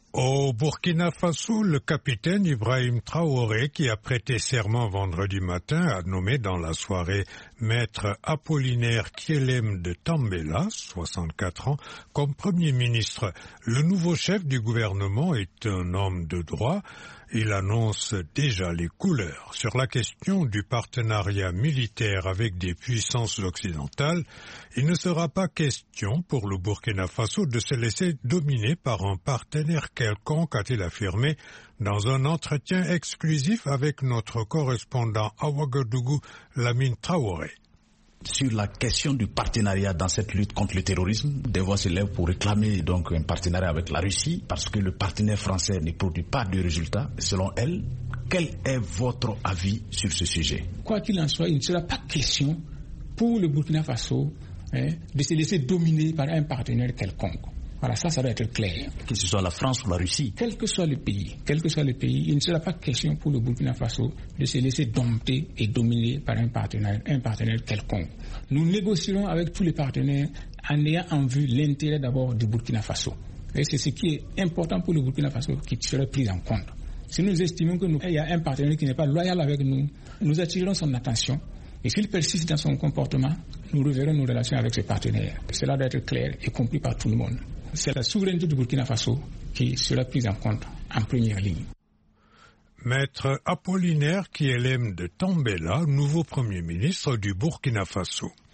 Au Burkina Faso, le capitaine Ibrahim Traoré, qui a prêté serment vendredi matin, a nommé dans la soirée maître Apollinaire Kielem de Tambela, 64 ans, comme Premier ministre. Le nouveau chef du gouvernement est un homme de droit. Il annonce déjà les couleurs. Sur la question du partenariat militaire avec des puissances occidentales, il ne sera pas question pour le Burkina Faso de se laisser dominer par un partenaire quelconque, a-t-il affirmé dans un entretien exclusif avec notre correspondant à Ouagadougou, Lamine Traoré. Sur la question du partenariat dans cette lutte contre le terrorisme, des voix se lèvent pour réclamer donc un partenariat avec la Russie parce que le partenaire français ne produit pas de résultats. Selon elle, quel est votre avis sur ce sujet? Quoi qu'il en soit, il ne sera pas question pour le Burkina Faso de se laisser dominer par un partenaire quelconque. Voilà, ça doit être clair. Que ce soit la France ou la Russie. Quel que soit le pays, il ne sera pas question pour le Burkina Faso de se laisser dompter et dominer par un partenaire quelconque. Nous négocierons avec tous les partenaires en ayant en vue l'intérêt d'abord du Burkina Faso. Et c'est ce qui est important pour le Burkina Faso qui serait pris en compte. Si nous estimons qu'il y a un partenaire qui n'est pas loyal avec nous, nous attirerons son attention. Et s'il persiste dans son comportement, nous reverrons nos relations avec ses partenaires. Cela doit être clair et compris par tout le monde. C'est la souveraineté du Burkina Faso qui sera prise en compte en première ligne. Maître Apollinaire Kielem de Tambela, nouveau Premier ministre du Burkina Faso.